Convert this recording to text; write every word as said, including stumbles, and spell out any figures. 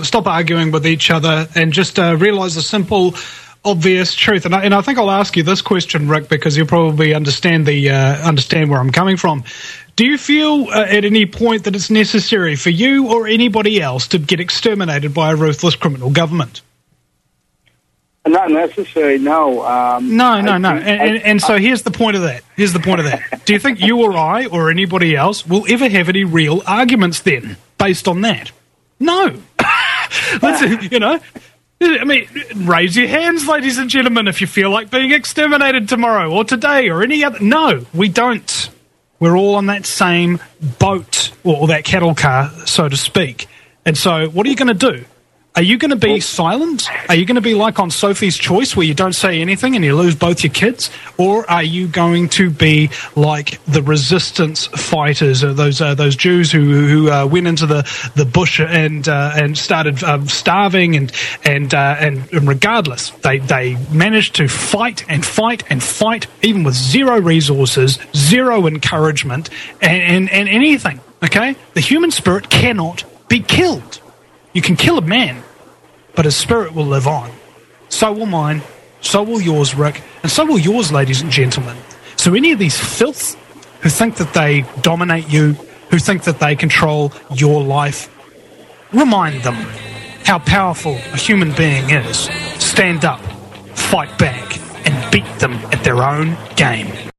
stop arguing with each other and just uh, realise the simple, obvious truth. And I, and I think I'll ask you this question, Rick, because you'll probably understand the uh, understand where I'm coming from. Do you feel uh, at any point that it's necessary for you or anybody else to get exterminated by a ruthless criminal government? Not necessary, no. Um, no, no, no. Think, and, and, and so here's the point of that. Here's the point of that. Do you think you or I or anybody else will ever have any real arguments then based on that? No. Let's, you know, I mean, raise your hands, ladies and gentlemen, if you feel like being exterminated tomorrow or today or any other. No, we don't. We're all on that same boat, or that cattle car, so to speak. And so what are you going to do? Are you going to be silent? Are you going to be like on Sophie's Choice where you don't say anything and you lose both your kids? Or are you going to be like the resistance fighters, or those uh, those Jews who who uh, went into the, the bush and uh, and started um, starving and and, uh, and and regardless they they managed to fight and fight and fight even with zero resources, zero encouragement, and and, and anything. Okay, the human spirit cannot be killed. You can kill a man, but his spirit will live on. So will mine, so will yours, Rick, and so will yours, ladies and gentlemen. So any of these filths who think that they dominate you, who think that they control your life, remind them how powerful a human being is. Stand up, fight back, and beat them at their own game.